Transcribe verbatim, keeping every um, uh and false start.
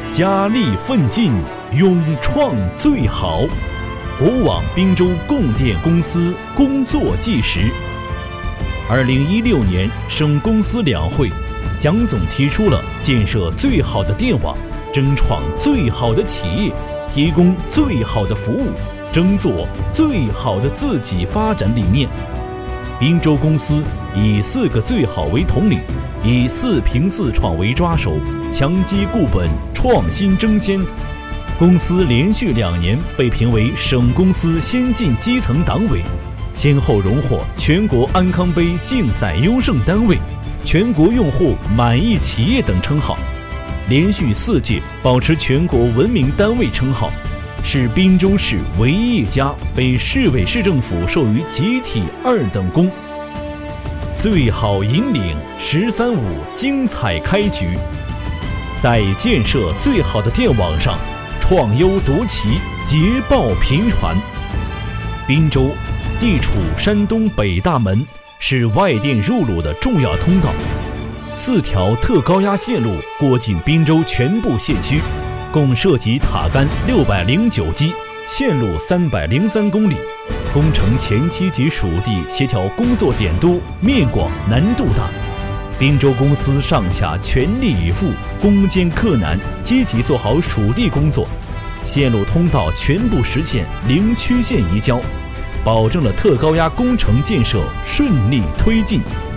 加力奋进，勇创最好。国网滨州供电公司工作纪实。二零一六年省公司两会，蒋总提出了建设最好的电网，争创最好的企业，提供最好的服务，争做最好的自己发展理念。滨州公司以四个最好为统领，以四平四创为抓手，强基固本，创新争先。公司连续两年被评为省公司先进基层党委，先后荣获全国安康杯竞赛优胜单位、全国用户满意企业等称号，连续四届保持全国文明单位称号，是滨州市唯一一家被市委市政府授予集体二等功。最好引领“十三五”精彩开局，在建设最好的电网上创优夺奇，捷报频传。滨州地处山东北大门，是外电入鲁的重要通道，四条特高压线路过境滨州全部县区，共涉及塔杆六百零九基，线路三百零三公里。工程前期及属地协调工作点多、面广、难度大。滨州公司上下全力以赴，攻坚克难，积极做好属地工作，线路通道全部实现零曲线移交，保证了特高压工程建设顺利推进。